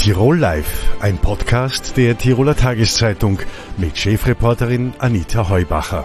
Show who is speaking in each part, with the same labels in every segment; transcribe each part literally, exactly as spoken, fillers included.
Speaker 1: Tirol Live, ein Podcast der Tiroler Tageszeitung mit Chefreporterin Anita Heubacher.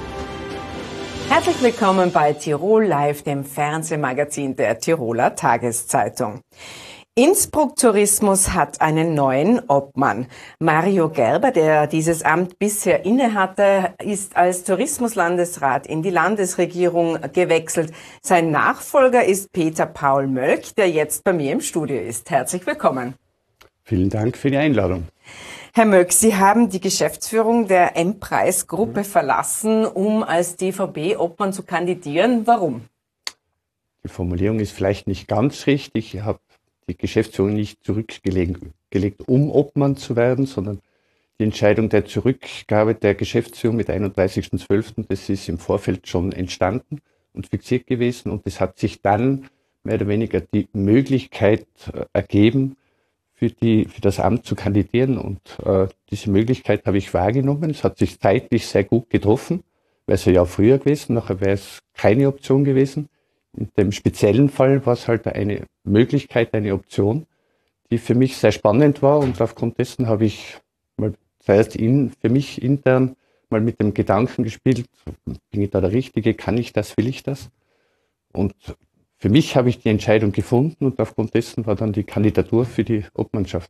Speaker 2: Herzlich willkommen bei Tirol Live, dem Fernsehmagazin der Tiroler Tageszeitung. Innsbruck Tourismus hat einen neuen Obmann. Mario Gerber, der dieses Amt bisher innehatte, ist als Tourismuslandesrat in die Landesregierung gewechselt. Sein Nachfolger ist Peter Paul Mölk, der jetzt bei mir im Studio ist. Herzlich willkommen.
Speaker 3: Vielen Dank für die Einladung.
Speaker 2: Herr Mölk, Sie haben die Geschäftsführung der M-Preis-Gruppe verlassen, um als D V B-Obmann zu kandidieren. Warum?
Speaker 3: Die Formulierung ist vielleicht nicht ganz richtig. Ich habe die Geschäftsführung nicht zurückgelegt, gelegt, um Obmann zu werden, sondern die Entscheidung der Zurückgabe der Geschäftsführung mit einunddreißigsten zwölften das ist im Vorfeld schon entstanden und fixiert gewesen. Und es hat sich dann mehr oder weniger die Möglichkeit ergeben, für, die, für das Amt zu kandidieren. Und äh, diese Möglichkeit habe ich wahrgenommen. Es hat sich zeitlich sehr gut getroffen. Wäre es ja früher gewesen, nachher wäre es keine Option gewesen. In dem speziellen Fall war es halt eine Möglichkeit, eine Option, die für mich sehr spannend war. Und aufgrund dessen habe ich mal zuerst in, für mich intern mal mit dem Gedanken gespielt, bin ich da der Richtige, kann ich das, will ich das? Und für mich habe ich die Entscheidung gefunden und aufgrund dessen war dann die Kandidatur für die Obmannschaft.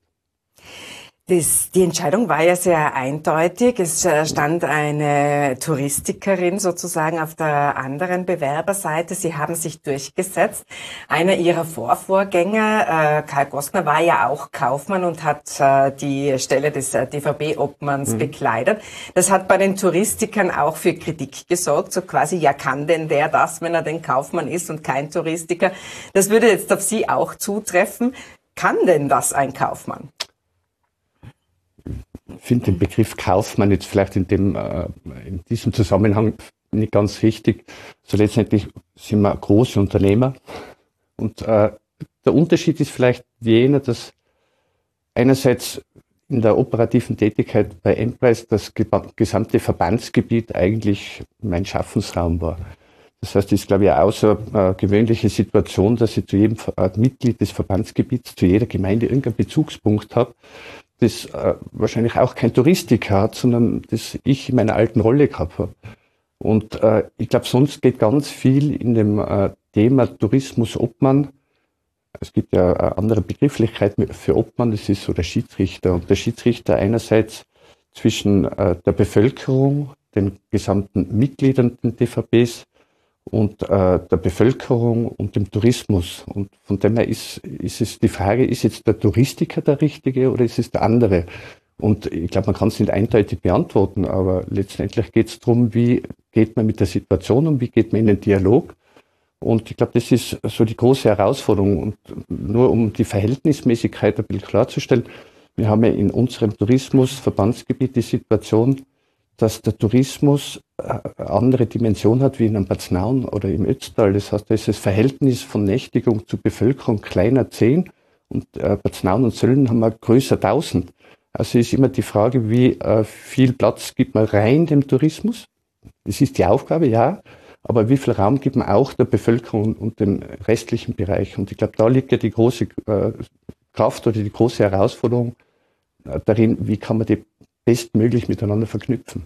Speaker 2: Das, die Entscheidung war ja sehr eindeutig. Es stand eine Touristikerin sozusagen auf der anderen Bewerberseite. Sie haben sich durchgesetzt. Einer Ihrer Vorvorgänger, äh, Karl Gostner, war ja auch Kaufmann und hat äh, die Stelle des äh, D V B-Obmanns mhm. bekleidet. Das hat bei den Touristikern auch für Kritik gesorgt. So quasi, ja, kann denn der das, wenn er denn Kaufmann ist und kein Touristiker? Das würde jetzt auf Sie auch zutreffen. Kann denn das ein Kaufmann?
Speaker 3: Ich finde den Begriff Kaufmann jetzt vielleicht in, dem, äh, in diesem Zusammenhang nicht ganz richtig. So letztendlich sind wir große Unternehmer. Und äh, der Unterschied ist vielleicht jener, dass einerseits in der operativen Tätigkeit bei M-Preis das gesamte Verbandsgebiet eigentlich mein Schaffensraum war. Das heißt, es ist, glaube ich, eine außergewöhnliche Situation, dass ich zu jedem Mitglied des Verbandsgebiets, zu jeder Gemeinde irgendeinen Bezugspunkt habe, das äh, wahrscheinlich auch kein Touristiker hat, sondern das ich in meiner alten Rolle gehabt habe. Und äh, ich glaube, sonst geht ganz viel in dem äh, Thema Tourismus-Obmann. Es gibt ja eine andere Begrifflichkeit für Obmann, das ist so der Schiedsrichter. Und der Schiedsrichter einerseits zwischen äh, der Bevölkerung, den gesamten Mitgliedern der D V Bs und äh, der Bevölkerung und dem Tourismus. Und von dem her ist, ist es die Frage, ist jetzt der Touristiker der Richtige oder ist es der andere? Und ich glaube, man kann es nicht eindeutig beantworten, aber letztendlich geht es darum, wie geht man mit der Situation um, wie geht man in den Dialog? Und ich glaube, das ist so die große Herausforderung. Und nur um die Verhältnismäßigkeit ein bisschen klarzustellen, wir haben ja in unserem Tourismusverbandsgebiet die Situation, dass der Tourismus eine andere Dimension hat wie in einem Bad Snaun oder im Ötztal. Das heißt, da ist das Verhältnis von Nächtigung zu Bevölkerung kleiner zehn und äh, Bad Snaun und Sölden haben wir größer tausend. Also ist immer die Frage, wie äh, viel Platz gibt man rein dem Tourismus? Das ist die Aufgabe, ja. Aber wie viel Raum gibt man auch der Bevölkerung und dem restlichen Bereich? Und ich glaube, da liegt ja die große äh, Kraft oder die große Herausforderung äh, darin, wie kann man die bestmöglich miteinander verknüpfen.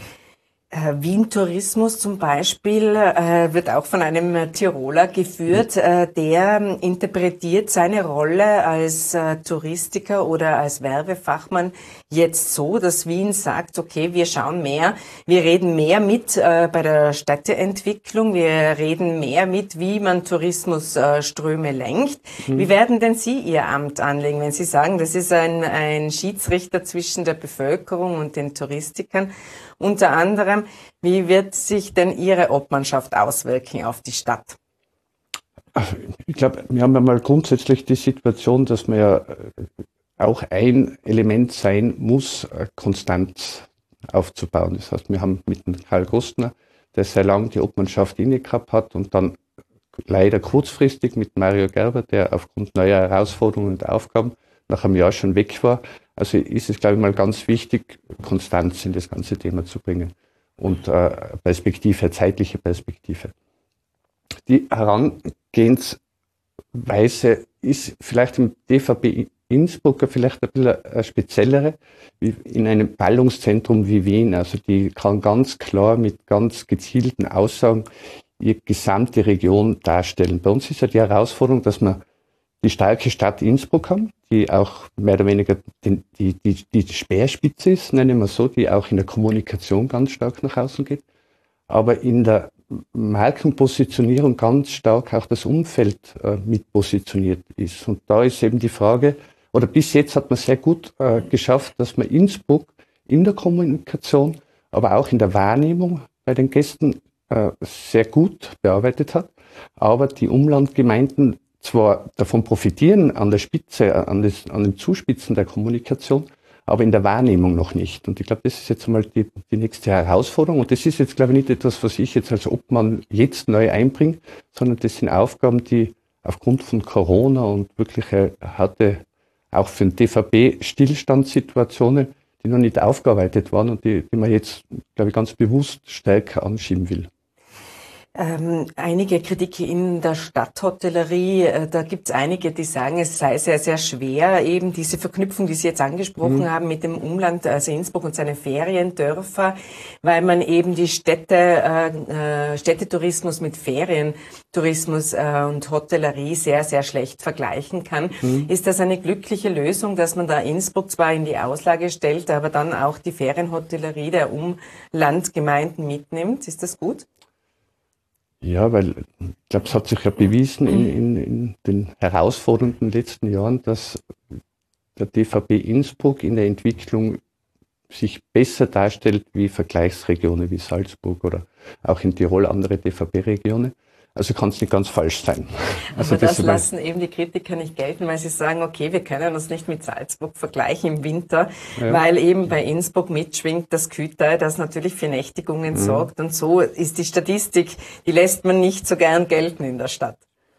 Speaker 2: Wien Tourismus zum Beispiel äh, wird auch von einem Tiroler geführt, äh, der interpretiert seine Rolle als äh, Touristiker oder als Werbefachmann jetzt so, dass Wien sagt, okay, wir schauen mehr, wir reden mehr mit äh, bei der Städteentwicklung, wir reden mehr mit, wie man Tourismusströme äh, lenkt. Mhm. Wie werden denn Sie Ihr Amt anlegen, wenn Sie sagen, das ist ein, ein Schiedsrichter zwischen der Bevölkerung und den Touristikern? Unter anderem, wie wird sich denn Ihre Obmannschaft auswirken auf die Stadt?
Speaker 3: Ich glaube, wir haben ja mal grundsätzlich die Situation, dass man ja auch ein Element sein muss, Konstanz aufzubauen. Das heißt, wir haben mit dem Karl Gostner, der sehr lange die Obmannschaft inne gehabt hat und dann leider kurzfristig mit Mario Gerber, der aufgrund neuer Herausforderungen und Aufgaben nach einem Jahr schon weg war. Also ist es, glaube ich, mal ganz wichtig, Konstanz in das ganze Thema zu bringen und äh, Perspektive, zeitliche Perspektive. Die Herangehensweise ist vielleicht im D V B Innsbruck vielleicht ein bisschen eine speziellere, wie in einem Ballungszentrum wie Wien. Also die kann ganz klar mit ganz gezielten Aussagen ihre gesamte Region darstellen. Bei uns ist ja die Herausforderung, dass wir die starke Stadt Innsbruck haben, die auch mehr oder weniger die, die, die, die Speerspitze ist, nennen wir so, die auch in der Kommunikation ganz stark nach außen geht, aber in der Markenpositionierung ganz stark auch das Umfeld äh, mit positioniert ist. Und da ist eben die Frage, oder bis jetzt hat man sehr gut äh, geschafft, dass man Innsbruck in der Kommunikation, aber auch in der Wahrnehmung bei den Gästen äh, sehr gut bearbeitet hat, aber die Umlandgemeinden zwar davon profitieren an der Spitze, an, das, an dem Zuspitzen der Kommunikation, aber in der Wahrnehmung noch nicht. Und ich glaube, das ist jetzt mal die, die nächste Herausforderung. Und das ist jetzt, glaube ich, nicht etwas, was ich jetzt als Obmann jetzt neu einbringe, sondern das sind Aufgaben, die aufgrund von Corona und wirkliche harte, auch für den D V B, Stillstandssituationen, die noch nicht aufgearbeitet waren und die, die man jetzt, glaube ich, ganz bewusst stärker anschieben will.
Speaker 2: Ähm, einige Kritik in der Stadthotellerie, äh, da gibt es einige, die sagen, es sei sehr, sehr schwer, eben diese Verknüpfung, die Sie jetzt angesprochen mhm. haben, mit dem Umland, also Innsbruck und seine Feriendörfer, weil man eben die Städte, äh, Städtetourismus mit Ferientourismus äh, und Hotellerie sehr, sehr schlecht vergleichen kann. Mhm. Ist das eine glückliche Lösung, dass man da Innsbruck zwar in die Auslage stellt, aber dann auch die Ferienhotellerie der Umlandgemeinden mitnimmt? Ist das gut?
Speaker 3: Ja, weil ich glaube, es hat sich ja bewiesen in, in, in den herausfordernden letzten Jahren, dass der D V B Innsbruck in der Entwicklung sich besser darstellt wie Vergleichsregionen wie Salzburg oder auch in Tirol andere D V B-Regionen. Also kann es nicht ganz falsch sein. Also
Speaker 2: aber das,
Speaker 3: das
Speaker 2: lassen eben die Kritiker nicht gelten, weil sie sagen, okay, wir können uns nicht mit Salzburg vergleichen im Winter, ja. weil eben bei Innsbruck mitschwingt das Kütai, das natürlich für Nächtigungen mhm. sorgt. Und so ist die Statistik, die lässt man nicht so gern gelten in der Stadt.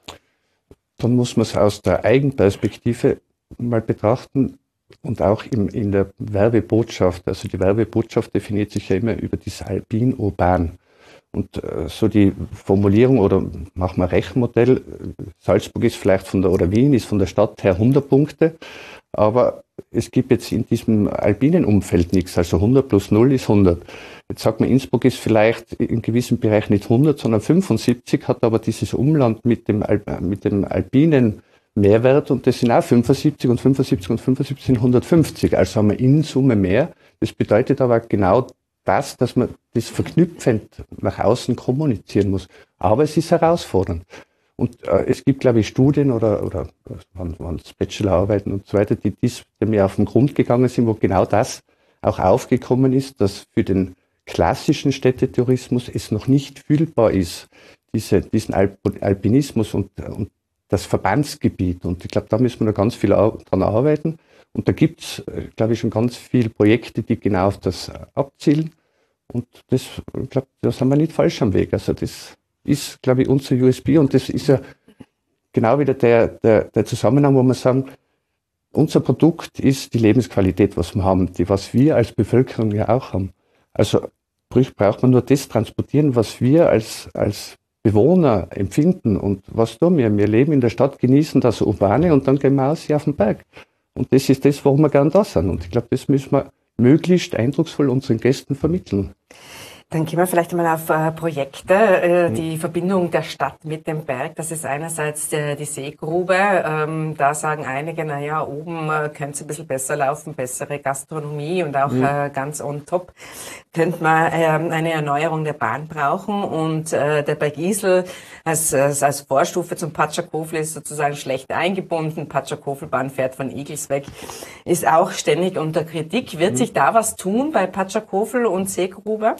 Speaker 3: Dann muss man es aus der Eigenperspektive mal betrachten und auch im, in der Werbebotschaft. Also die Werbebotschaft definiert sich ja immer über das Alpin-Urban. Und äh, so die Formulierung oder machen wir ein Rechenmodell, Salzburg ist vielleicht von der, oder Wien ist von der Stadt her hundert Punkte, aber es gibt jetzt in diesem alpinen Umfeld nichts, also hundert plus null ist hundert. Jetzt sagt man, Innsbruck ist vielleicht in gewissem Bereich nicht hundert, sondern fünfundsiebzig, hat aber dieses Umland mit dem, Alp, mit dem alpinen Mehrwert und das sind auch fünfundsiebzig und fünfundsiebzig und fünfundsiebzig sind hundertfünfzig, also haben wir in Summe mehr. Das bedeutet aber genau das, dass man das verknüpfend nach außen kommunizieren muss. Aber es ist herausfordernd. Und äh, es gibt, glaube ich, Studien oder, oder waren, waren Bachelorarbeiten und so weiter, die, dies, die mir auf den Grund gegangen sind, wo genau das auch aufgekommen ist, dass für den klassischen Städtetourismus es noch nicht fühlbar ist, diese, diesen Alp Alpinismus und, und das Verbandsgebiet. Und ich glaube, da müssen wir noch ganz viel dran arbeiten. Und da gibt's, glaube ich, schon ganz viele Projekte, die genau auf das abzielen. Und das, ich glaube, da sind wir nicht falsch am Weg. Also das ist, glaube ich, unser U S P. Und das ist ja genau wieder der, der, der Zusammenhang, wo wir sagen, unser Produkt ist die Lebensqualität, was wir haben, die, was wir als Bevölkerung ja auch haben. Also braucht man nur das transportieren, was wir als, als Bewohner empfinden. Und was tun wir? Wir leben in der Stadt, genießen das Urbane und dann gehen wir aus hier auf den Berg. Und das ist das, warum wir gern da sind. Und ich glaube, das müssen wir möglichst eindrucksvoll unseren Gästen vermitteln.
Speaker 2: Dann gehen wir vielleicht einmal auf äh, Projekte. Äh, mhm. Die Verbindung der Stadt mit dem Berg, das ist einerseits äh, die Seegrube. Ähm, da sagen einige, na ja, oben äh, könnte es ein bisschen besser laufen, bessere Gastronomie und auch mhm. äh, ganz on top könnte man äh, eine Erneuerung der Bahn brauchen. Und äh, der Berg Isel als, als, als Vorstufe zum Patschakofel ist sozusagen schlecht eingebunden. Patschakofelbahn fährt von Igls weg, ist auch ständig unter Kritik. Wird mhm. sich da was tun bei Patschakofel und Seegrube?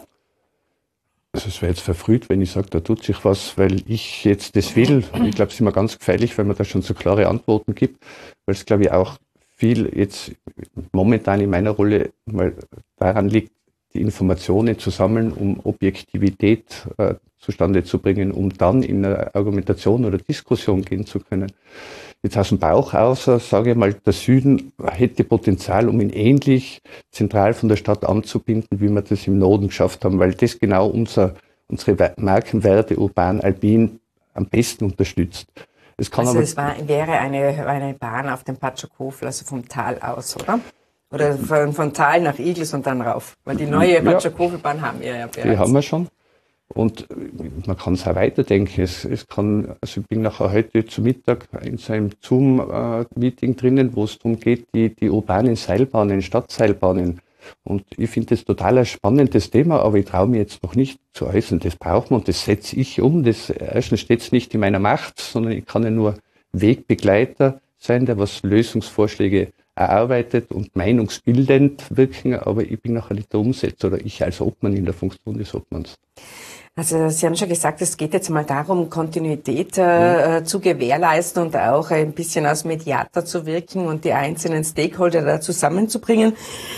Speaker 3: Also es wäre jetzt verfrüht, wenn ich sage, da tut sich was, weil ich jetzt das will. Ich glaube, es ist immer ganz gefährlich, wenn man da schon so klare Antworten gibt, weil es, glaube ich, auch viel jetzt momentan in meiner Rolle mal daran liegt, die Informationen zu sammeln, um Objektivität äh, zustande zu bringen, um dann in eine Argumentation oder Diskussion gehen zu können. Jetzt aus dem Bauch aus, sage ich mal, der Süden hätte Potenzial, um ihn ähnlich zentral von der Stadt anzubinden, wie wir das im Norden geschafft haben, weil das genau unser, unsere Markenwerte urban, alpin am besten unterstützt. Es kann
Speaker 2: also
Speaker 3: aber,
Speaker 2: es war, wäre eine, eine Bahn auf dem Patschakofel, also vom Tal aus, oder? Oder von, von Tal nach Igls und dann rauf. Weil die neue
Speaker 3: ja,
Speaker 2: Patschakofelbahn haben wir ja bereits.
Speaker 3: die haben wir schon. Und man kann es auch weiterdenken. Es, es kann, also ich bin nachher heute zu Mittag in so einem Zoom-Meeting drinnen, wo es darum geht, die, die urbanen Seilbahnen, Stadtseilbahnen. Und ich finde das total ein spannendes Thema, aber ich traue mir jetzt noch nicht zu äußern. Das braucht man und das setze ich um. Das erstens steht es nicht in meiner Macht, sondern ich kann ja nur Wegbegleiter sein, der was Lösungsvorschläge erarbeitet und meinungsbildend wirken, aber ich bin nachher nicht der Umsetzer oder ich als Obmann in der Funktion des Obmanns.
Speaker 2: Also Sie haben schon gesagt, es geht jetzt mal darum, Kontinuität äh, zu gewährleisten und auch ein bisschen als Mediator zu wirken und die einzelnen Stakeholder da zusammenzubringen.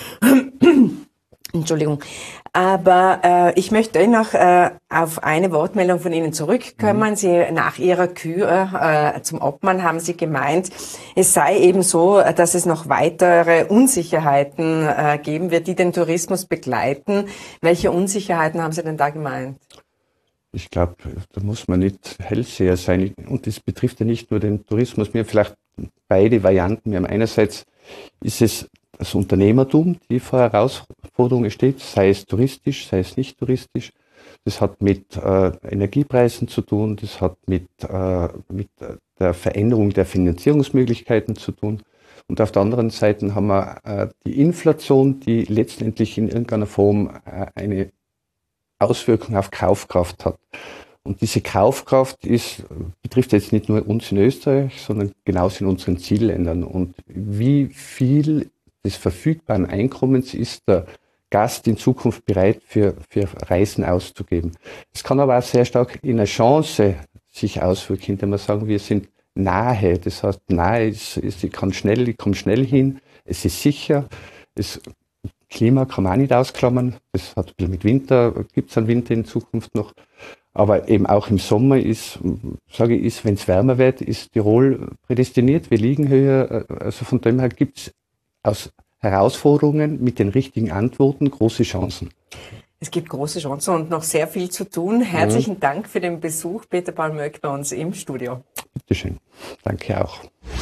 Speaker 2: Entschuldigung. Aber äh, ich möchte noch äh, auf eine Wortmeldung von Ihnen zurückkommen. Mhm. Sie nach Ihrer Kür äh, zum Obmann haben Sie gemeint, es sei eben so, dass es noch weitere Unsicherheiten äh, geben wird, die den Tourismus begleiten. Welche Unsicherheiten haben Sie denn da gemeint?
Speaker 3: Ich glaube, da muss man nicht Hellseher sein. Und das betrifft ja nicht nur den Tourismus. Wir haben vielleicht beide Varianten. Wir haben einerseits ist es das Unternehmertum, die vor Herausforderungen steht, sei es touristisch, sei es nicht touristisch. Das hat mit äh, Energiepreisen zu tun, das hat mit, äh, mit der Veränderung der Finanzierungsmöglichkeiten zu tun. Und auf der anderen Seite haben wir äh, die Inflation, die letztendlich in irgendeiner Form äh, eine Auswirkung auf Kaufkraft hat. Und diese Kaufkraft ist, betrifft jetzt nicht nur uns in Österreich, sondern genauso in unseren Zielländern. Und wie viel des verfügbaren Einkommens ist der Gast in Zukunft bereit für, für Reisen auszugeben? Es kann aber auch sehr stark in eine Chance sich auswirken, indem wir sagen, wir sind nahe. Das heißt, nahe ist, ist ich kann schnell, ich komme schnell hin, es ist sicher, es Klima kann man auch nicht ausklammern. Das hat ein bisschen mit Winter, gibt es einen Winter in Zukunft noch. Aber eben auch im Sommer ist, sage ich, ist, wenn es wärmer wird, ist Tirol prädestiniert. Wir liegen höher. Also von dem her gibt es aus Herausforderungen mit den richtigen Antworten große Chancen.
Speaker 2: Es gibt große Chancen und noch sehr viel zu tun. Herzlichen mhm. Dank für den Besuch, Peter Paul Möck, bei uns im Studio.
Speaker 3: Bitteschön. Danke auch.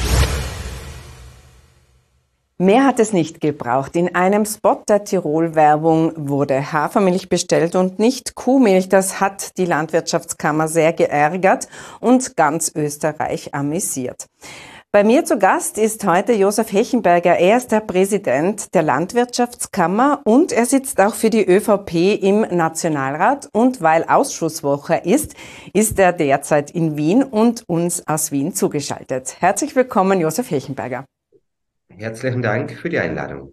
Speaker 2: Mehr hat es nicht gebraucht. In einem Spot der Tirol-Werbung wurde Hafermilch bestellt und nicht Kuhmilch. Das hat die Landwirtschaftskammer sehr geärgert und ganz Österreich amüsiert. Bei mir zu Gast ist heute Josef Hechenberger. Er ist der Präsident der Landwirtschaftskammer und er sitzt auch für die ÖVP im Nationalrat. Und weil Ausschusswoche ist, ist er derzeit in Wien und uns aus Wien zugeschaltet. Herzlich willkommen, Josef Hechenberger.
Speaker 4: Herzlichen Dank für die Einladung.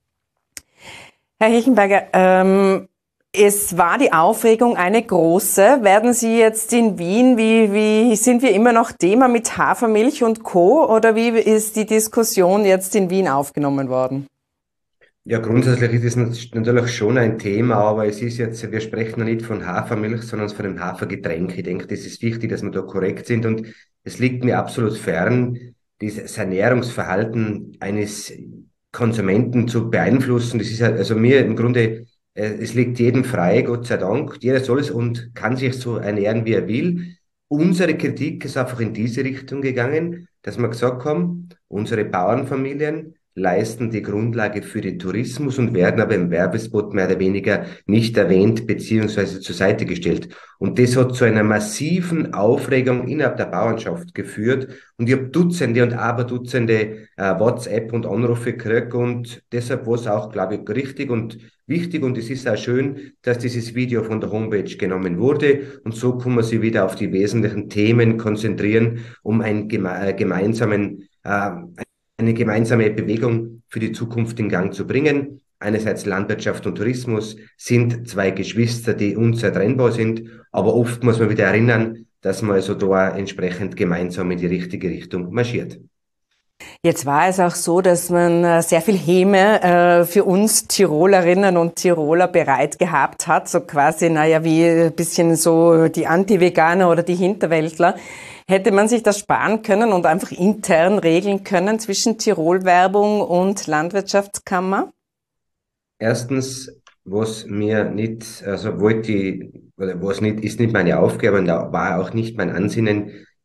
Speaker 2: Herr Hechenberger, ähm, es war die Aufregung eine große. Werden Sie jetzt in Wien, wie, wie sind wir immer noch Thema mit Hafermilch und Co. oder wie ist die Diskussion jetzt in Wien aufgenommen worden?
Speaker 4: Ja, grundsätzlich ist es natürlich schon ein Thema, aber es ist jetzt, wir sprechen ja nicht von Hafermilch, sondern von einem Hafergetränk. Ich denke, das ist wichtig, dass wir da korrekt sind und es liegt mir absolut fern, dieses Ernährungsverhalten eines Konsumenten zu beeinflussen. Das ist halt, also mir im Grunde, äh, es liegt jedem frei, Gott sei Dank. Jeder soll es und kann sich so ernähren, wie er will. Unsere Kritik ist einfach in diese Richtung gegangen, dass wir gesagt haben, unsere Bauernfamilien leisten die Grundlage für den Tourismus und werden aber im Werbespot mehr oder weniger nicht erwähnt beziehungsweise zur Seite gestellt. Und das hat zu einer massiven Aufregung innerhalb der Bauernschaft geführt. Und ich habe Dutzende und Aberdutzende äh, WhatsApp und Anrufe gekriegt und deshalb war es auch, glaube ich, richtig und wichtig und es ist auch schön, dass dieses Video von der Homepage genommen wurde und so kann man sich wieder auf die wesentlichen Themen konzentrieren, um einen geme- äh, gemeinsamen äh, eine gemeinsame Bewegung für die Zukunft in Gang zu bringen. Einerseits Landwirtschaft und Tourismus sind zwei Geschwister, die unzertrennbar sind, aber oft muss man wieder erinnern, dass man also da entsprechend gemeinsam in die richtige Richtung marschiert.
Speaker 2: Jetzt war es auch so, dass man sehr viel Häme äh, für uns Tirolerinnen und Tiroler bereit gehabt hat, so quasi, naja, wie ein bisschen so die Anti-Veganer oder die Hinterwäldler. Hätte man sich das sparen können und einfach intern regeln können zwischen Tirol-Werbung und Landwirtschaftskammer?
Speaker 4: Erstens, was mir nicht, also wollte ich, oder was nicht, ist nicht meine Aufgabe und war auch nicht mein Ansinnen,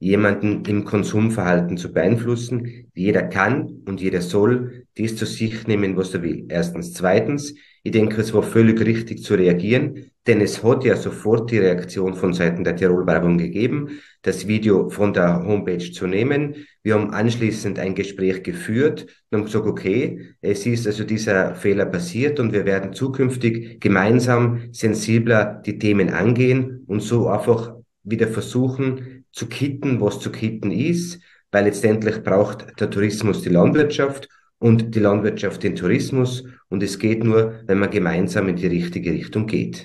Speaker 4: jemanden im Konsumverhalten zu beeinflussen. Jeder kann und jeder soll dies zu sich nehmen, was er will. Erstens. Zweitens, ich denke, es war völlig richtig zu reagieren, denn es hat ja sofort die Reaktion von Seiten der Tirol-Werbung gegeben, das Video von der Homepage zu nehmen. Wir haben anschließend ein Gespräch geführt und haben gesagt, okay, es ist also dieser Fehler passiert und wir werden zukünftig gemeinsam sensibler die Themen angehen und so einfach wieder versuchen zu kitten, was zu kitten ist, weil letztendlich braucht der Tourismus die Landwirtschaft und die Landwirtschaft den Tourismus und es geht nur, wenn man gemeinsam in die richtige Richtung geht.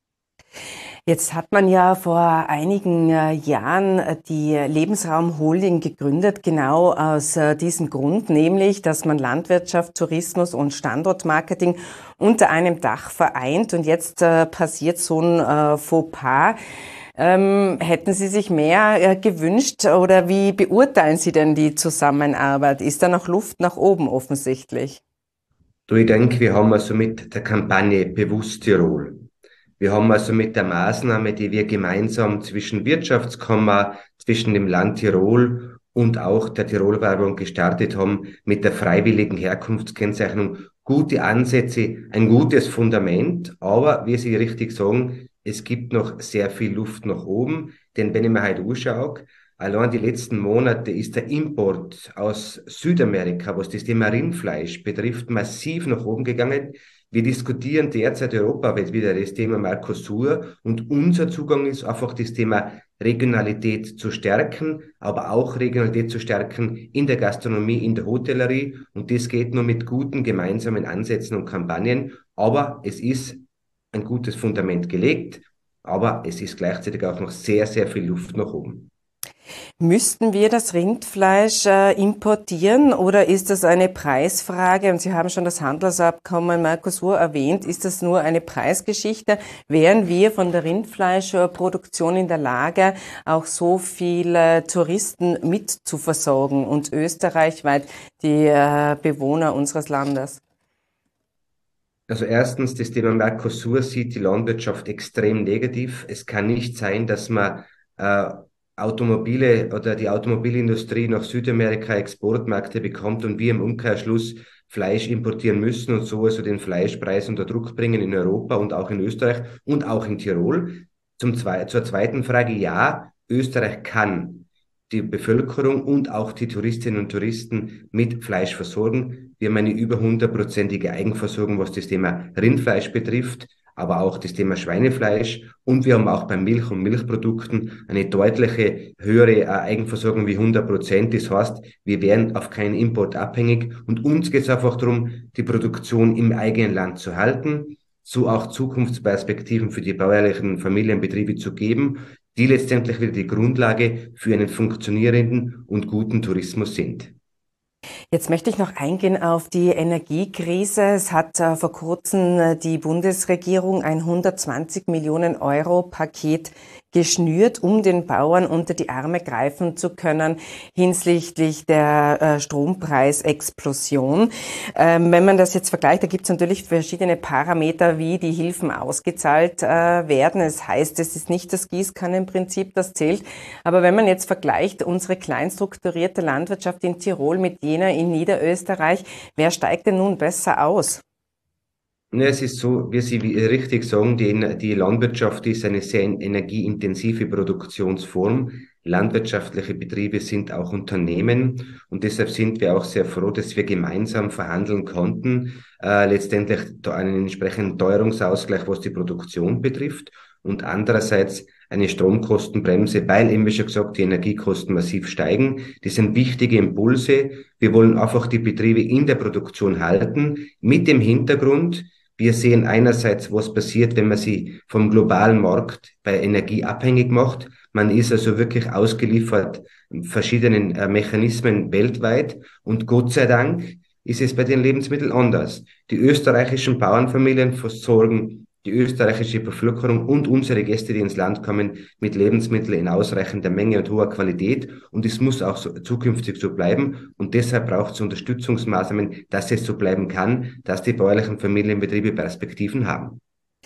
Speaker 2: Jetzt hat man ja vor einigen äh, Jahren äh, die Lebensraum Holding gegründet, genau aus äh, diesem Grund, nämlich, dass man Landwirtschaft, Tourismus und Standortmarketing unter einem Dach vereint. Und jetzt äh, passiert so ein äh, Fauxpas. Ähm, hätten Sie sich mehr äh, gewünscht oder wie beurteilen Sie denn die Zusammenarbeit? Ist da noch Luft nach oben offensichtlich?
Speaker 4: Du, ich denke, wir haben also mit der Kampagne Bewusst Tirol, wir haben also mit der Maßnahme, die wir gemeinsam zwischen Wirtschaftskammer, zwischen dem Land Tirol und auch der Tirol-Werbung gestartet haben, mit der freiwilligen Herkunftskennzeichnung, gute Ansätze, ein gutes Fundament, aber wie Sie richtig sagen, es gibt noch sehr viel Luft nach oben, denn wenn ich mir heute anschaue, allein die letzten Monate ist der Import aus Südamerika, was das Thema Rindfleisch betrifft, massiv nach oben gegangen. Wir diskutieren derzeit europaweit wieder das Thema Mercosur und unser Zugang ist einfach das Thema Regionalität zu stärken, aber auch Regionalität zu stärken in der Gastronomie, in der Hotellerie und das geht nur mit guten gemeinsamen Ansätzen und Kampagnen, aber es ist ein gutes Fundament gelegt, aber es ist gleichzeitig auch noch sehr, sehr viel Luft nach oben.
Speaker 2: Müssten wir das Rindfleisch äh, importieren oder ist das eine Preisfrage? Und Sie haben schon das Handelsabkommen Mercosur erwähnt. Ist das nur eine Preisgeschichte? Wären wir von der Rindfleischproduktion in der Lage, auch so viele Touristen mit zu versorgen und österreichweit die äh, Bewohner unseres Landes?
Speaker 4: Also erstens, das Thema Mercosur sieht die Landwirtschaft extrem negativ. Es kann nicht sein, dass man äh, Automobile oder die Automobilindustrie nach Südamerika Exportmärkte bekommt und wir im Umkehrschluss Fleisch importieren müssen und so also den Fleischpreis unter Druck bringen in Europa und auch in Österreich und auch in Tirol. Zum Zwe- zur zweiten Frage, ja, Österreich kann die Bevölkerung und auch die Touristinnen und Touristen mit Fleisch versorgen. Wir haben eine über hundertprozentige Eigenversorgung, was das Thema Rindfleisch betrifft, aber auch das Thema Schweinefleisch. Und wir haben auch bei Milch und Milchprodukten eine deutliche höhere Eigenversorgung wie hundert Prozent. Das heißt, wir wären auf keinen Import abhängig. Und uns geht es einfach darum, die Produktion im eigenen Land zu halten, so auch Zukunftsperspektiven für die bäuerlichen Familienbetriebe zu geben, die letztendlich wieder die Grundlage für einen funktionierenden und guten Tourismus sind.
Speaker 2: Jetzt möchte ich noch eingehen auf die Energiekrise. Es hat äh, vor kurzem äh, die Bundesregierung ein hundertzwanzig Millionen Euro Paket geschnürt, um den Bauern unter die Arme greifen zu können hinsichtlich der äh, Strompreisexplosion. Ähm, wenn man das jetzt vergleicht, da gibt es natürlich verschiedene Parameter, wie die Hilfen ausgezahlt äh, werden. Es heißt, es ist nicht das Gießkannenprinzip, das zählt. Aber wenn man jetzt vergleicht, unsere klein strukturierte Landwirtschaft in Tirol mit jener in Niederösterreich, wer steigt denn nun besser aus?
Speaker 4: Ja, es ist so, wie Sie richtig sagen, die, die Landwirtschaft ist eine sehr energieintensive Produktionsform. Landwirtschaftliche Betriebe sind auch Unternehmen und deshalb sind wir auch sehr froh, dass wir gemeinsam verhandeln konnten, äh, letztendlich einen entsprechenden Teuerungsausgleich, was die Produktion betrifft und andererseits eine Stromkostenbremse, weil eben, wie schon gesagt, die Energiekosten massiv steigen. Das sind wichtige Impulse. Wir wollen einfach die Betriebe in der Produktion halten, mit dem Hintergrund, wir sehen einerseits, was passiert, wenn man sie vom globalen Markt bei Energie abhängig macht. Man ist also wirklich ausgeliefert verschiedenen äh, Mechanismen weltweit. Und Gott sei Dank ist es bei den Lebensmitteln anders. Die österreichischen Bauernfamilien versorgen die österreichische Bevölkerung und unsere Gäste, die ins Land kommen, mit Lebensmitteln in ausreichender Menge und hoher Qualität. Und es muss auch so, zukünftig so bleiben. Und deshalb braucht es Unterstützungsmaßnahmen, dass es so bleiben kann, dass die bäuerlichen Familienbetriebe Perspektiven haben.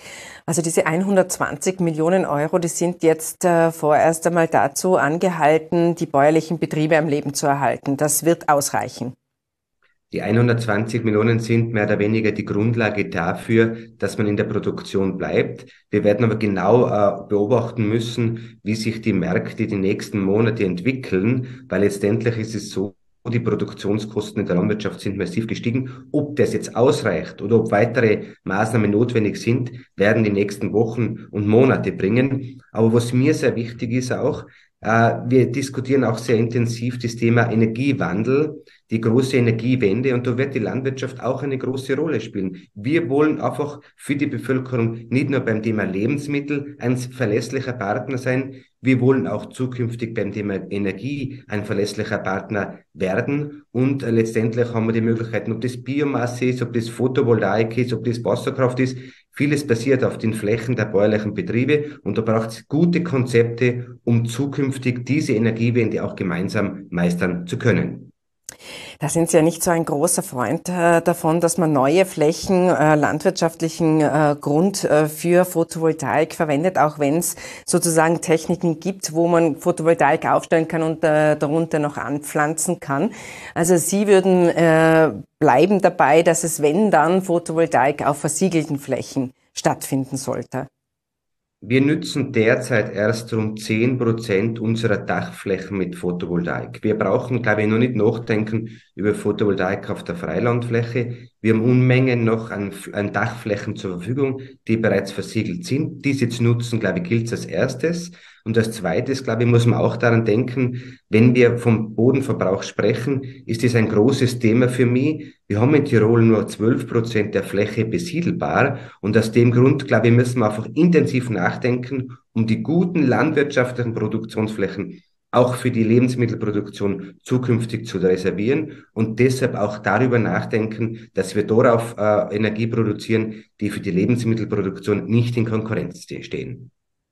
Speaker 2: Also diese hundertzwanzig Millionen Euro, die sind jetzt äh, vorerst einmal dazu angehalten, die bäuerlichen Betriebe am Leben zu erhalten. Das wird ausreichen.
Speaker 4: Die hundertzwanzig Millionen sind mehr oder weniger die Grundlage dafür, dass man in der Produktion bleibt. Wir werden aber genau äh, beobachten müssen, wie sich die Märkte die nächsten Monate entwickeln, weil letztendlich ist es so, die Produktionskosten in der Landwirtschaft sind massiv gestiegen. Ob das jetzt ausreicht oder ob weitere Maßnahmen notwendig sind, werden die nächsten Wochen und Monate bringen. Aber was mir sehr wichtig ist auch, äh, wir diskutieren auch sehr intensiv das Thema Energiewandel, die große Energiewende, und da wird die Landwirtschaft auch eine große Rolle spielen. Wir wollen einfach für die Bevölkerung nicht nur beim Thema Lebensmittel ein verlässlicher Partner sein, wir wollen auch zukünftig beim Thema Energie ein verlässlicher Partner werden, und äh, letztendlich haben wir die Möglichkeiten, ob das Biomasse ist, ob das Photovoltaik ist, ob das Wasserkraft ist. Vieles basiert auf den Flächen der bäuerlichen Betriebe, und da braucht es gute Konzepte, um zukünftig diese Energiewende auch gemeinsam meistern zu können.
Speaker 2: Da sind Sie ja nicht so ein großer Freund äh, davon, dass man neue Flächen, äh, landwirtschaftlichen äh, Grund äh, für Photovoltaik verwendet, auch wenn es sozusagen Techniken gibt, wo man Photovoltaik aufstellen kann und äh, darunter noch anpflanzen kann. Also Sie würden äh, bleiben dabei, dass es, wenn dann, Photovoltaik auf versiegelten Flächen stattfinden sollte.
Speaker 4: Wir nützen derzeit erst rund zehn Prozent unserer Dachflächen mit Photovoltaik. Wir brauchen, glaube ich, noch nicht nachdenken über Photovoltaik auf der Freilandfläche. Wir haben Unmengen noch an, an Dachflächen zur Verfügung, die bereits versiegelt sind. Diese zu nutzen, glaube ich, gilt als erstes. Und als zweites, glaube ich, muss man auch daran denken, wenn wir vom Bodenverbrauch sprechen, ist das ein großes Thema für mich. Wir haben in Tirol nur zwölf Prozent der Fläche besiedelbar, und aus dem Grund, glaube ich, müssen wir einfach intensiv nachdenken, um die guten landwirtschaftlichen Produktionsflächen auch für die Lebensmittelproduktion zukünftig zu reservieren, und deshalb auch darüber nachdenken, dass wir darauf äh, Energie produzieren, die für die Lebensmittelproduktion nicht in Konkurrenz stehen.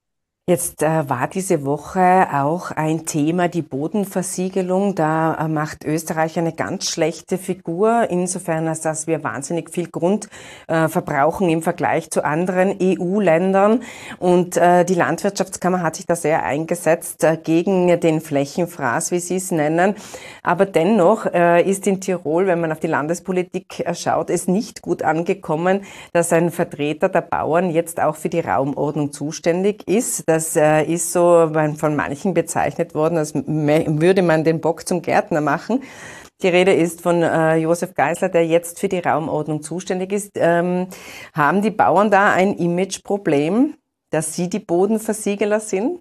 Speaker 2: Jetzt äh, war diese Woche auch ein Thema die Bodenversiegelung. Da äh, macht Österreich eine ganz schlechte Figur, insofern als dass wir wahnsinnig viel Grund äh, verbrauchen im Vergleich zu anderen E U-Ländern. Und äh, die Landwirtschaftskammer hat sich da sehr eingesetzt äh, gegen den Flächenfraß, wie Sie es nennen. Aber dennoch äh, ist in Tirol, wenn man auf die Landespolitik äh, schaut, es nicht gut angekommen, dass ein Vertreter der Bauern jetzt auch für die Raumordnung zuständig ist. Das äh, ist so von manchen bezeichnet worden, als würde man den Bock zum Gärtner machen. Die Rede ist von äh, Josef Geisler, der jetzt für die Raumordnung zuständig ist. Ähm, haben die Bauern da ein Imageproblem, dass sie die Bodenversiegeler sind?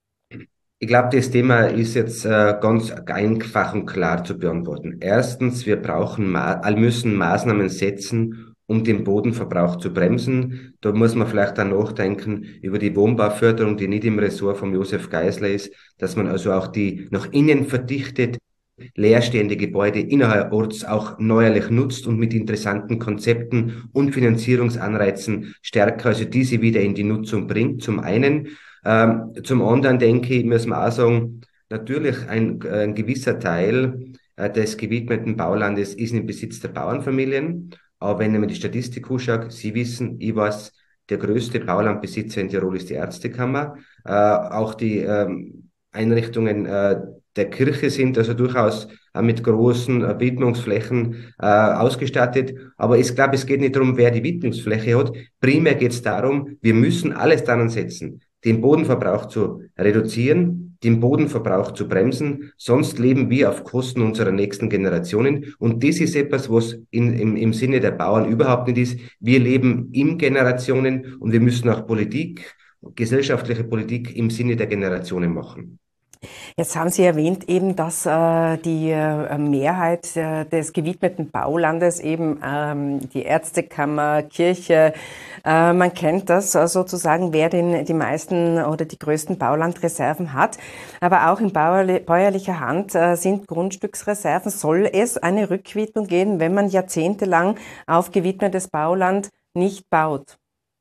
Speaker 4: Ich glaube, das Thema ist jetzt äh, ganz einfach und klar zu beantworten. Erstens, wir brauchen, Ma- müssen Maßnahmen setzen, um den Bodenverbrauch zu bremsen. Da muss man vielleicht auch nachdenken über die Wohnbauförderung, die nicht im Ressort von Josef Geisler ist, dass man also auch die nach innen verdichtet leerstehende Gebäude innerorts auch neuerlich nutzt und mit interessanten Konzepten und Finanzierungsanreizen stärker, also diese wieder in die Nutzung bringt, zum einen. Ähm, zum anderen denke ich, müssen wir auch sagen, natürlich ein, ein gewisser Teil äh, des gewidmeten Baulandes ist im Besitz der Bauernfamilien. Aber wenn man die Statistik anschaut, Sie wissen, ich weiß, der größte Baulandbesitzer in Tirol ist die Ärztekammer. Äh, auch die ähm, Einrichtungen äh, der Kirche sind also durchaus äh, mit großen äh, Widmungsflächen äh, ausgestattet. Aber ich glaube, es geht nicht darum, wer die Widmungsfläche hat. Primär geht es darum, wir müssen alles daran setzen, den Bodenverbrauch zu reduzieren, den Bodenverbrauch zu bremsen, sonst leben wir auf Kosten unserer nächsten Generationen. Und das ist etwas, was in, im, im Sinne der Bauern überhaupt nicht ist. Wir leben in Generationen, und wir müssen auch Politik, gesellschaftliche Politik im Sinne der Generationen machen.
Speaker 2: Jetzt haben Sie erwähnt eben, dass äh, die äh, Mehrheit äh, des gewidmeten Baulandes eben ähm, die Ärztekammer, Kirche, äh, man kennt das äh, sozusagen, wer den, die meisten oder die größten Baulandreserven hat. Aber auch in bauerli- bäuerlicher Hand äh, sind Grundstücksreserven. Soll es eine Rückwidmung geben, wenn man jahrzehntelang auf gewidmetes Bauland nicht baut?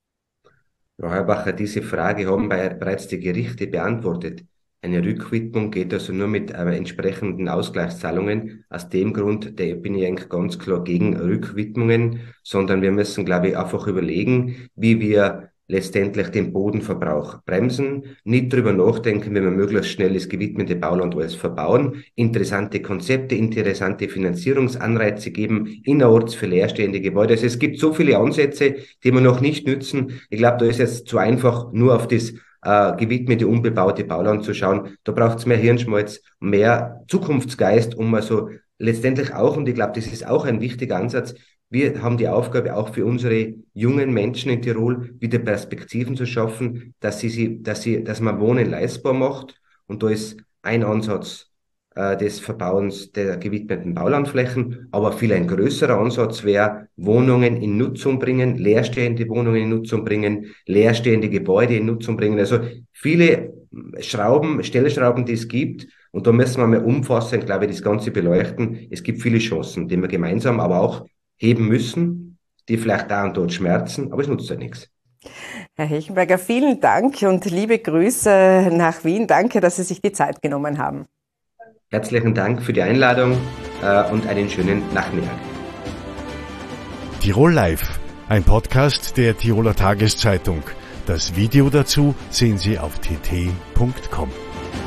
Speaker 4: Frau Heubacher, diese Frage haben bereits die Gerichte beantwortet. Eine Rückwidmung geht also nur mit äh, entsprechenden Ausgleichszahlungen. Aus dem Grund der bin ich eigentlich ganz klar gegen Rückwidmungen, sondern wir müssen, glaube ich, einfach überlegen, wie wir letztendlich den Bodenverbrauch bremsen, nicht drüber nachdenken, wenn wir möglichst schnell das gewidmete Bauland alles verbauen, interessante Konzepte, interessante Finanzierungsanreize geben, innerorts für leerstehende Gebäude. Also es gibt so viele Ansätze, die wir noch nicht nützen. Ich glaube, da ist jetzt zu einfach, nur auf das äh, gewidmete, unbebaute Bauland zu schauen. Da braucht es mehr Hirnschmalz, mehr Zukunftsgeist, um also letztendlich auch, und ich glaube, das ist auch ein wichtiger Ansatz, wir haben die Aufgabe, auch für unsere jungen Menschen in Tirol wieder Perspektiven zu schaffen, dass sie, sie, dass sie, dass man Wohnen leistbar macht. Und da ist ein Ansatz äh, des Verbauens der gewidmeten Baulandflächen, aber viel ein größerer Ansatz wäre, Wohnungen in Nutzung bringen, leerstehende Wohnungen in Nutzung bringen, leerstehende Gebäude in Nutzung bringen. Also viele Schrauben, Stellschrauben, die es gibt. Und da müssen wir mal umfassend, glaube ich, das Ganze beleuchten. Es gibt viele Chancen, die wir gemeinsam aber auch heben müssen, die vielleicht da und dort schmerzen, aber es nutzt ja nichts.
Speaker 2: Herr Hechenberger, vielen Dank und liebe Grüße nach Wien. Danke, dass Sie sich die Zeit genommen haben.
Speaker 4: Herzlichen Dank für die Einladung äh, und einen schönen Nachmittag.
Speaker 1: Tirol Live, ein Podcast der Tiroler Tageszeitung. Das Video dazu sehen Sie auf t t punkt com.